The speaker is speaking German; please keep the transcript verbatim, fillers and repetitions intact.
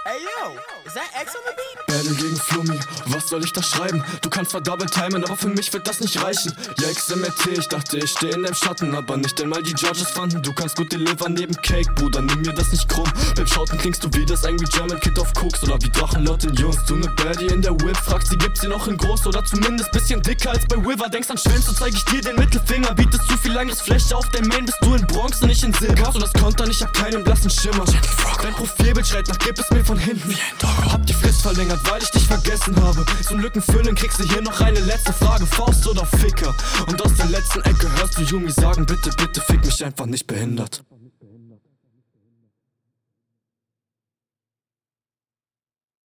Hey yo, is that X on the beat? Battle gegen Flummi, was soll ich da schreiben? Du kannst zwar double timen, aber für mich wird das nicht reichen. Ja, X M R T, ich dachte, ich steh in deinem Schatten, aber nicht einmal die Judges fanden. Du kannst gut delivern neben Cake, Bruder, nimm mir das nicht krumm. Beim Schauten klingst du wie das Angry German Kid auf Koks oder wie Drachen laut den Jungs. Du ne Baddie in der Whip, fragst sie, gibt's sie noch in groß oder zumindest bisschen dicker als bei Wiver. Denkst an Schwänz, so zeig ich dir den Mittelfinger. Bietest zu viel Angriffsfläche auf dein Main, bist du in Bronx und nicht in Silber. Hast du das Kontern, ich hab keinen blassen Schimmer. Dein Profilbild schreit nach, gib es mir von hinten wie ein Doggo. Hab die Frist verlängert, weil ich dich vergessen habe. Zum Lücken füllen kriegst du hier noch eine letzte Frage. Faust oder Ficker? Und aus der letzten Ecke hörst du Yumi sagen, bitte, bitte fick mich einfach nicht behindert.